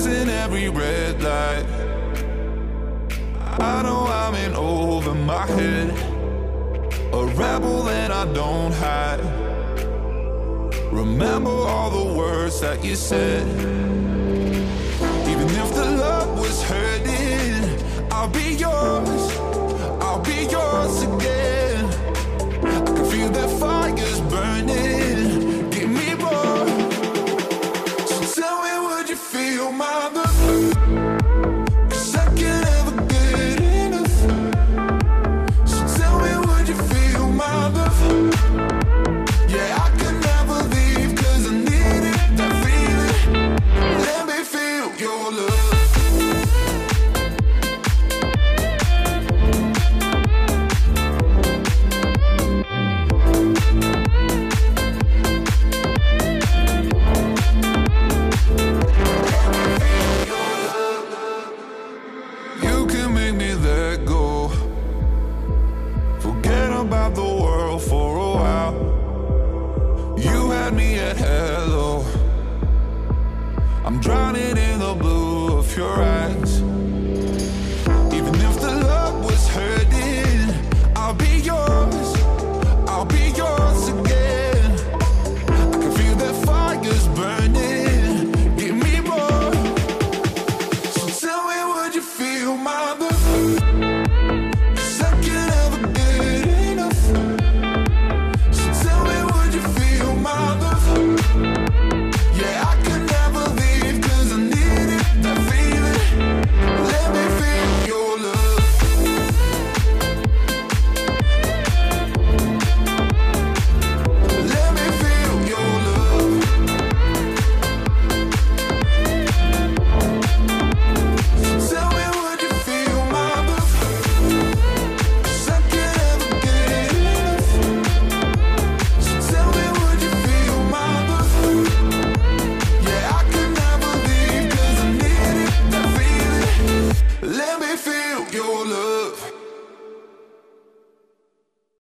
passing every red light. I know I'm in over my head, a rebel and I don't hide. Remember all the words that you said. Even if the love was hurting, I'll be yours, I'll be yours again. I can feel that fire's burning, give me more. So tell me, would you feel my love? 'Cause I can't ever get enough. So tell me, would you feel my love? Yeah, I can never leave 'cause I need it, that feeling. Let me feel your love. You can make me let go, forget about the world for a while. You had me at hello, I'm drowning in the blue of your eyes.